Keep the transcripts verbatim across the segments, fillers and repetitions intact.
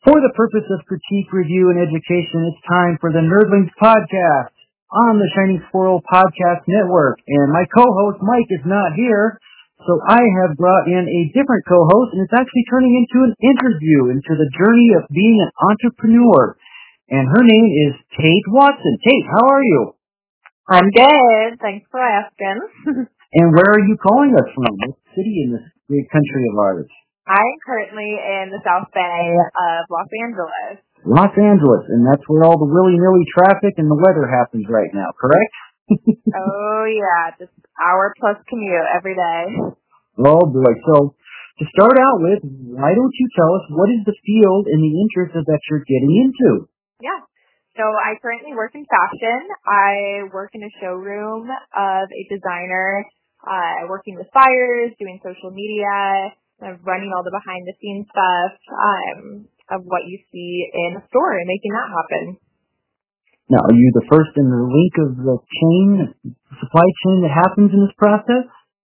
For the purpose of critique, review, and education, it's time for the Nerdlings Podcast on the Shining Squirrel Podcast Network. And my co-host, Mike, is not here, so I have brought in a different co-host, and it's actually turning into an interview into the journey of being an entrepreneur. And her name is Tate Watson. Tate, how are you? I'm good. Thanks for asking. And where are you calling us from? What city in this great country of ours? I'm currently in the South Bay of Los Angeles. Los Angeles, and that's where all the willy-nilly traffic and the weather happens right now, correct? Oh, yeah, just hour plus commute every day. Oh, boy. So, to start out with, why don't you tell us what is the field and the interest that you're getting into? Yeah. So, I currently work in fashion. I work in a showroom of a designer, uh, working with buyers, doing social media, kind of running all the behind-the-scenes stuff um, of what you see in a store and making that happen. Now, are you the first in the link of the chain, supply chain that happens in this process?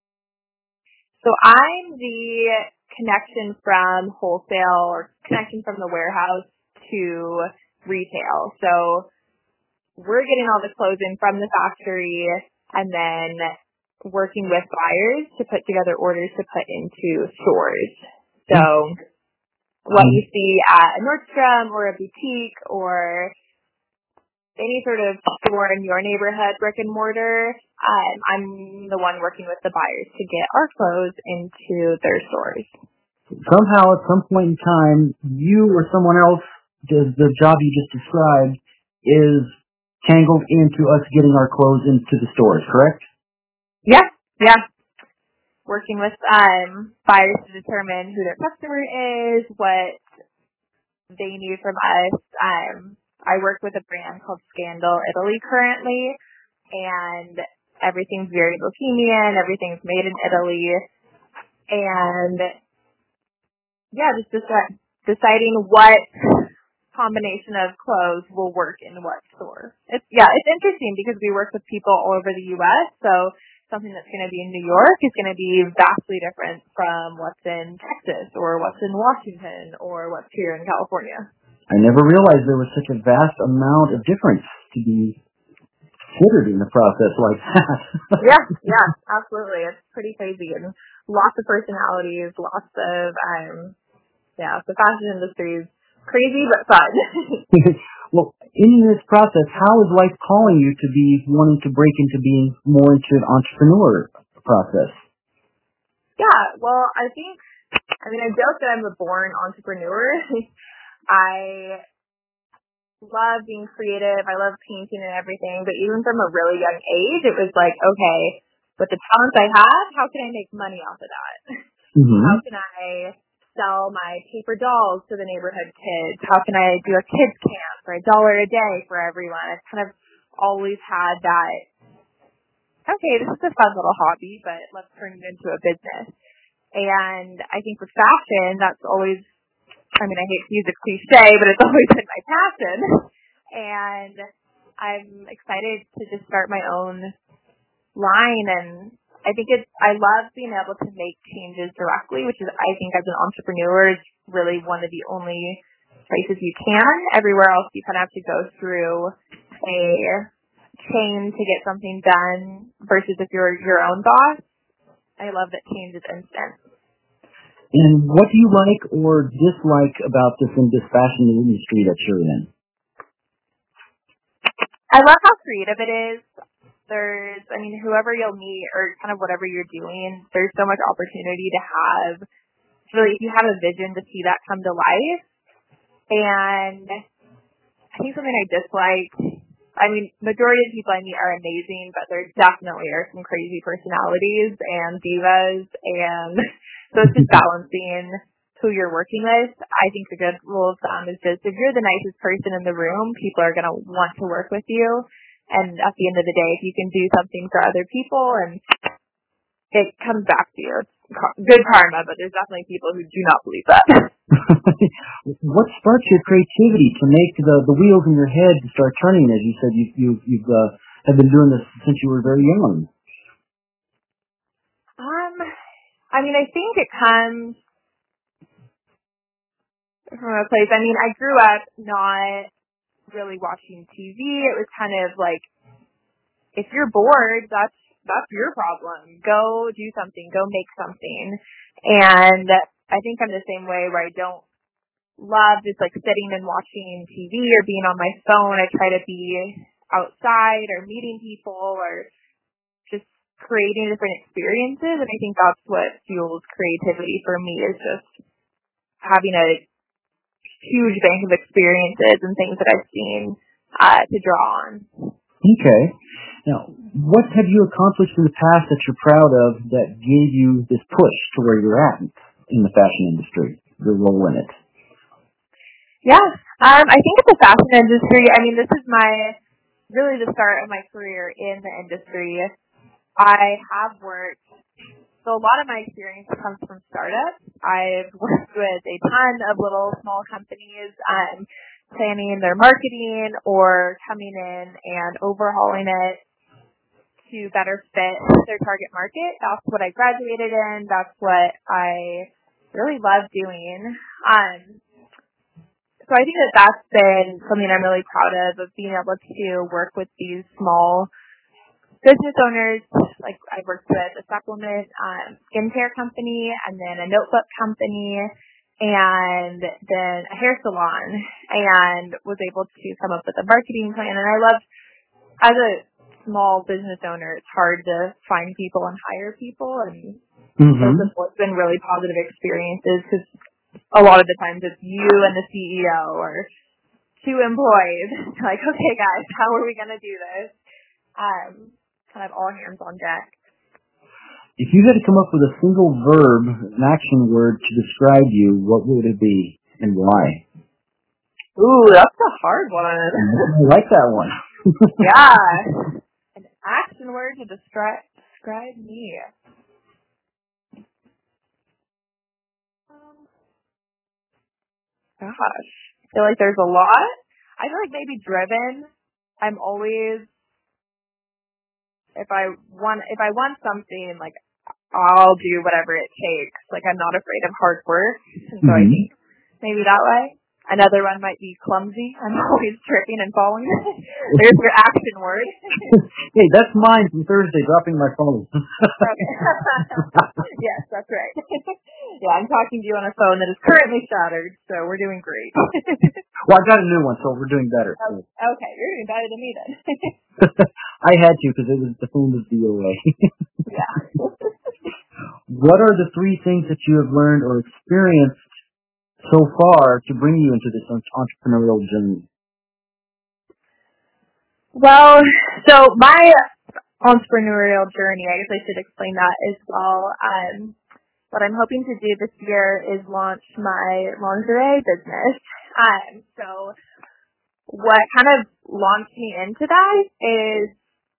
So I'm the connection from wholesale or connection from the warehouse to retail. So we're getting all the clothes in from the factory and then working with buyers to put together orders to put into stores. So what you see at a Nordstrom or a boutique or any sort of store in your neighborhood, brick and mortar, um, I'm the one working with the buyers to get our clothes into their stores. Somehow, at some point in time, you or someone else does the job you just described is tangled into us getting our clothes into the stores, correct? Yeah, yeah. Working with um, buyers to determine who their customer is, what they need from us. Um, I work with a brand called Scandal Italy currently, and everything's very bohemian. Everything's made in Italy, and yeah, just deci- deciding what combination of clothes will work in what store. It's yeah, it's interesting because we work with people all over the U S, so something that's going to be in New York is going to be vastly different from what's in Texas or what's in Washington or what's here in California. I never realized there was such a vast amount of difference to be considered in the process like that. yeah, yeah, absolutely. It's pretty crazy and lots of personalities, lots of, um, yeah, the fashion industry is crazy but fun. Well, in this process, how is life calling you to be wanting to break into being more into an entrepreneur process? Yeah, well, I think, I mean, I joke that I'm a born entrepreneur. I love being creative. I love painting and everything, but even from a really young age, it was like, okay, with the talents I have, how can I make money off of that? Mm-hmm. How can I sell my paper dolls to the neighborhood kids? How can I do a kids camp for a dollar a day for everyone? I've kind of always had that, okay, this is a fun little hobby, but let's turn it into a business. And I think with fashion, that's always, I mean, I hate to use a cliche, but it's always been my passion. And I'm excited to just start my own line. And I think it's, I love being able to make changes directly, which is, I think as an entrepreneur is really one of the only places you can. Everywhere else you kind of have to go through a chain to get something done versus if you're your own boss. I love that change is instant. And what do you like or dislike about this in this fashion industry that you're in? I love how creative it is. There's, I mean, whoever you'll meet or kind of whatever you're doing, there's so much opportunity to have, really, if you have a vision to see that come to life. And I think something I dislike, I mean, majority of people I meet are amazing, but there definitely are some crazy personalities and divas, and so it's just balancing who you're working with. I think the good rule of thumb is just if you're the nicest person in the room, people are going to want to work with you. And at the end of the day, if you can do something for other people, and it comes back to you. It's good karma, but there's definitely people who do not believe that. What sparked your creativity to make the, the wheels in your head to start turning? As you said, you, you, you've uh, have been doing this since you were very young. Um, I mean, I think it comes from a place. I mean, I grew up not really watching T V. It was kind of like, if you're bored, that's that's your problem. Go do something. Go make something. And I think I'm the same way, where I don't love just like sitting and watching T V or being on my phone. I try to be outside or meeting people or just creating different experiences. And I think that's what fuels creativity for me, is just having a huge bank of experiences and things that I've seen uh, to draw on. Okay. Now, what have you accomplished in the past that you're proud of that gave you this push to where you're at in the fashion industry, your role in it? Yeah. Um, I think in the fashion industry, I mean, this is my, really the start of my career in the industry. I have worked, so a lot of my experience comes from startups. I've worked with a ton of little small companies, um, planning their marketing or coming in and overhauling it to better fit their target market. That's what I graduated in. That's what I really love doing. Um, so I think that that's been something I'm really proud of, of being able to work with these small business owners. Like, I worked with a supplement um, skincare company, and then a notebook company, and then a hair salon, and was able to come up with a marketing plan. And I love, as a small business owner, it's hard to find people and hire people, and mm-hmm. those have been really positive experiences, because a lot of the times it's you and the C E O or two employees. Like, okay, guys, how are we going to do this? Um, kind of all hands on deck. If you had to come up with a single verb, an action word to describe you, what would it be and why? Ooh, that's a hard one. I like that one. Yeah. An action word to describe describe me. Gosh. I feel like there's a lot. I feel like maybe driven. I'm always, if I want, if I want something, like, I'll do whatever it takes. Like, I'm not afraid of hard work. And so mm-hmm. I think maybe that way. Another one might be clumsy. I'm always tripping and falling. There's your action word. Hey, that's mine from Thursday, dropping my phone. Okay. Yes, that's right. Yeah, I'm talking to you on a phone that is currently shattered, so we're doing great. Well, I got a new one, so we're doing better. Oh, okay, you're doing better than me then. I had to, because it was the phone was the away. Yeah. What are the three things that you have learned or experienced so far to bring you into this entrepreneurial journey? Well, so my entrepreneurial journey, I guess I should explain that as well. Um, what I'm hoping to do this year is launch my lingerie business. Um, so what kind of launched me into that is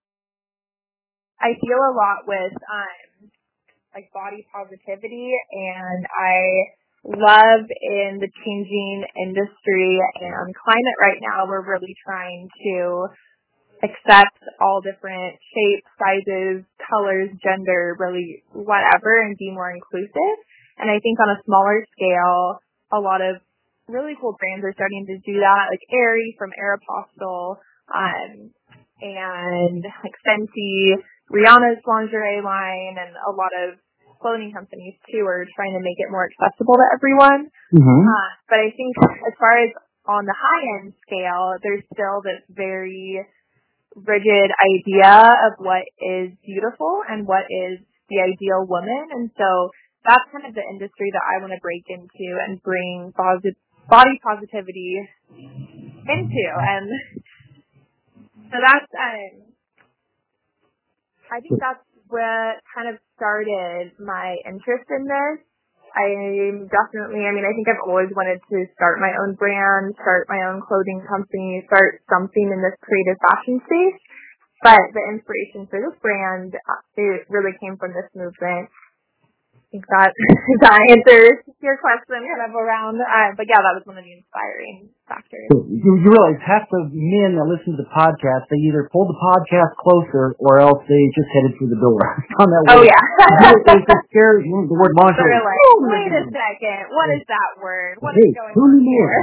I feel a lot with um, like body positivity, and I love in the changing industry and climate right now. We're really trying to accept all different shapes, sizes, colors, gender, really whatever, and be more inclusive. And I think on a smaller scale, a lot of really cool brands are starting to do that, like Aerie from Aeropostale, um, and like Fenty, Rihanna's lingerie line, and a lot of clothing companies too are trying to make it more accessible to everyone. Mm-hmm. Uh, but I think as far as on the high end scale, there's still this very rigid idea of what is beautiful and what is the ideal woman. And so that's kind of the industry that I want to break into and bring posit- body positivity into. And so that's, um, I think that's what kind of started my interest in this. I'm definitely, I mean, I think I've always wanted to start my own brand, start my own clothing company, start something in this creative fashion space. But the inspiration for this brand, it really came from this movement. think that that answers your question kind of around. Uh, but yeah, that was one of the inspiring factors. So you, you realize half the men that listen to the podcast, they either pull the podcast closer or else they just headed through the door. On that Oh word. yeah. They just scared the word lingerie. They're like, oh, wait a second, what is that word? What hey, is going on here?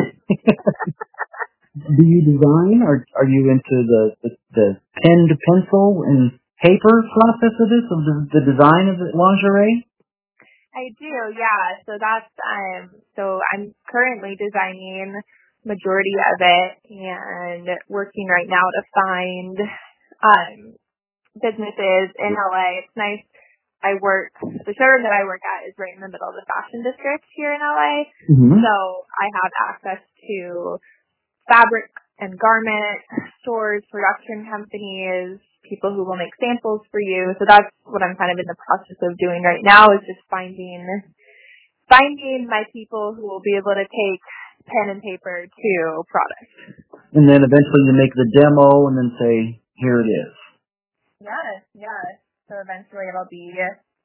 Do you design, or are you into the, the, the pen to pencil and paper process of this, of the, the design of the lingerie? I do, yeah. So that's um. So I'm currently designing majority of it and working right now to find um businesses in L A. It's nice. I work the showroom that I work at is right in the middle of the fashion district here in L A. Mm-hmm. So I have access to fabric and garment stores, production companies, people who will make samples for you. So that's what I'm kind of in the process of doing right now, is just finding finding my people who will be able to take pen and paper to products. And then eventually you make the demo and then say, here it is. Yes, yes. So eventually it'll be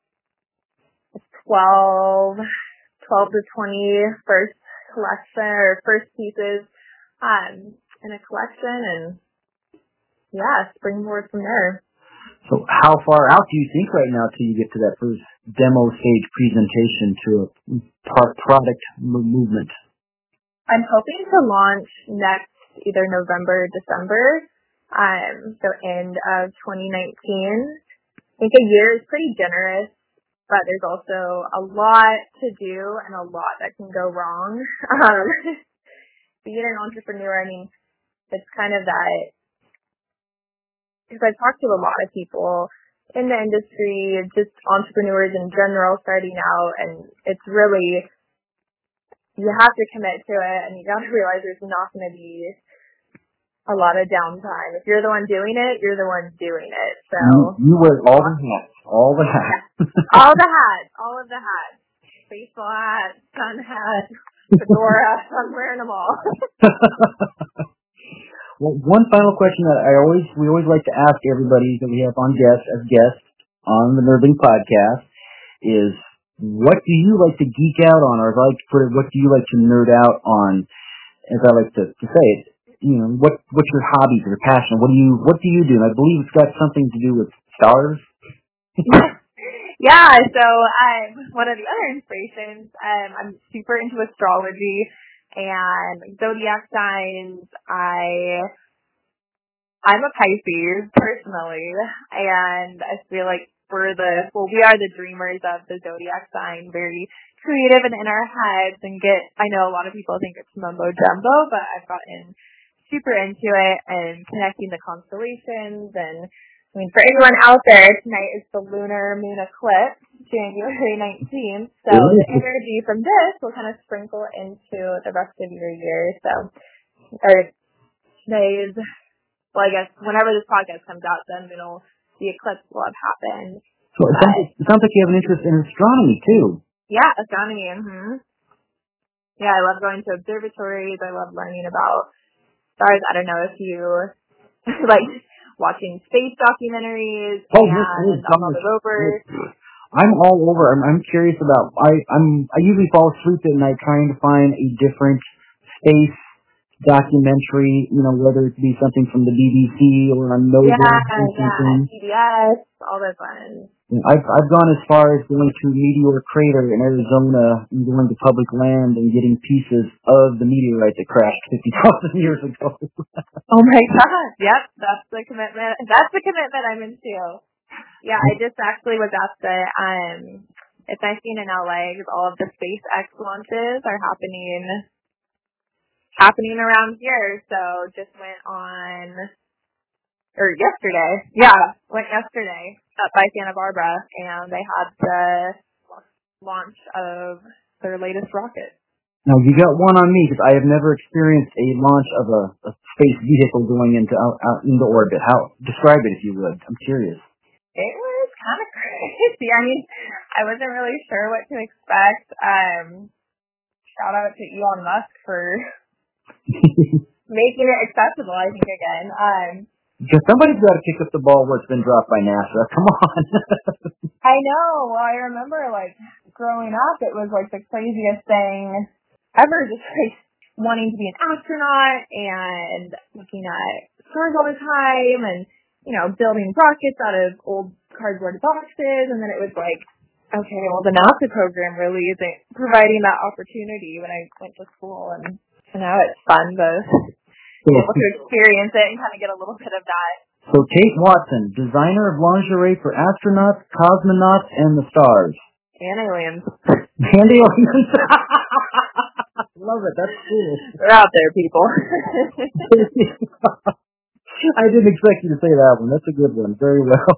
twelve, twelve to twenty first collection or first pieces um, in a collection, and yeah, springboard from there. So how far out do you think right now till you get to that first demo stage presentation to a par- product movement? I'm hoping to launch next either November or December, um, so end of twenty nineteen. I think a year is pretty generous, but there's also a lot to do and a lot that can go wrong. Um, being an entrepreneur, I mean, it's kind of that, because I've talked to a lot of people in the industry, just entrepreneurs in general starting out, and it's really, you have to commit to it, and you got to realize there's not going to be a lot of downtime. If you're the one doing it, you're the one doing it. So you, you wear all the hats, all the hats, all the hats, all of the hats, baseball hat, sun hat, fedora. I'm wearing them all. Well, one final question that I always we always like to ask everybody that we have on guests as guests on the Nerdling podcast is, what do you like to geek out on, or like for what do you like to nerd out on? As I like to, to say it, you know, what what's your hobbies or your passion? What do you what do you do? And I believe it's got something to do with stars. Yeah, so um, one of the other inspirations, um, I'm super into astrology and zodiac signs. I, I'm a Pisces, personally, and I feel like we're the, well, we are the dreamers of the zodiac sign, very creative and in our heads, and get, I know a lot of people think it's mumbo jumbo, but I've gotten super into it and connecting the constellations. And I mean, for anyone out there, tonight is the lunar moon eclipse, January nineteenth. So the energy from this will kind of sprinkle into the rest of your year. So, or today's, well, I guess whenever this podcast comes out, then it'll, the eclipse will have happened. So it sounds, it sounds like you have an interest in astronomy too. Yeah, astronomy. Mm-hmm. Yeah, I love going to observatories. I love learning about stars. I don't know if you like watching space documentaries oh, and yes, on all the rovers. I'm all over. I'm, I'm curious about. I I'm I usually fall asleep at night trying to find a different space documentary. You know, whether it be something from the B B C or on Nova yeah, or yeah, something. P B S, all those ones. I've I've gone as far as going to Meteor Crater in Arizona and going to public land and getting pieces of the meteorite that crashed fifty thousand years ago. Oh my God! Yep, that's the commitment. That's the commitment I'm into. Yeah, I just actually was at the um. It's nice being in L A because all of the SpaceX launches are happening happening around here. So just went on. Or yesterday, yeah, went yesterday up by Santa Barbara, and they had the launch of their latest rocket. Now, you got one on me, because I have never experienced a launch of a, a space vehicle going into out, out into orbit. How describe it, if you would? I'm curious. It was kind of crazy. I mean, I wasn't really sure what to expect. Um, shout out to Elon Musk for making it accessible, I think, again. Um, Because somebody's got to pick up the ball where it's been dropped by NASA. Come on. I know. Well, I remember, like, growing up, it was like the craziest thing ever, just like wanting to be an astronaut and looking at stars all the time and, you know, building rockets out of old cardboard boxes. And then it was like, okay, well, the NASA program really isn't providing that opportunity when I went to school. And so now it's fun to be able to experience it and kind of get a little bit of that. So Kate Watson, designer of lingerie for astronauts, cosmonauts, and the stars. And aliens. And aliens. Love it. That's cool. They're out there, people. I didn't expect you to say that one. That's a good one. Very well.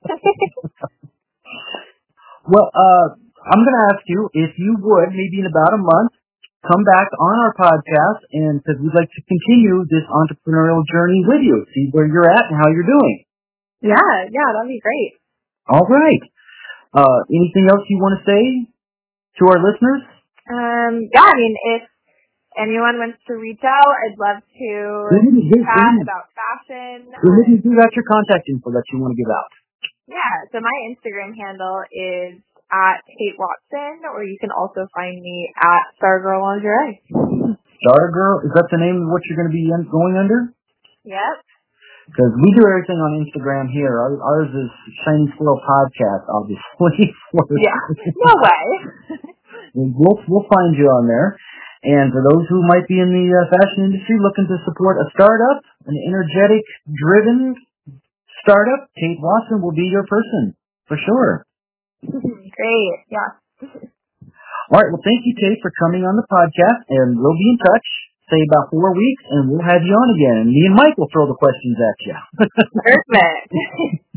Well, uh, I'm going to ask you if you would, maybe in about a month, come back on our podcast, and because we'd like to continue this entrepreneurial journey with you, see where you're at and how you're doing. Yeah, yeah, that'd be great. All right. Uh, anything else you want to say to our listeners? Um, yeah, I mean, if anyone wants to reach out, I'd love to mm-hmm. chat about fashion. Mm-hmm. You got your contact info that you want to give out. Yeah, so my Instagram handle is at Kate Watson, or you can also find me at Stargirl Lingerie. Stargirl, is that the name of what you're going to be going under? Yep. Because we do everything on Instagram here. Our, ours is Shining Squirrel Podcast, obviously. Yeah, no way. we'll, we'll find you on there. And for those who might be in the uh, fashion industry looking to support a startup, an energetic, driven startup, Kate Watson will be your person, for sure. Great, yeah. All right, well, thank you, Kate, for coming on the podcast, and we'll be in touch. Say about four weeks, and we'll have you on again. And me and Mike will throw the questions at you. Perfect.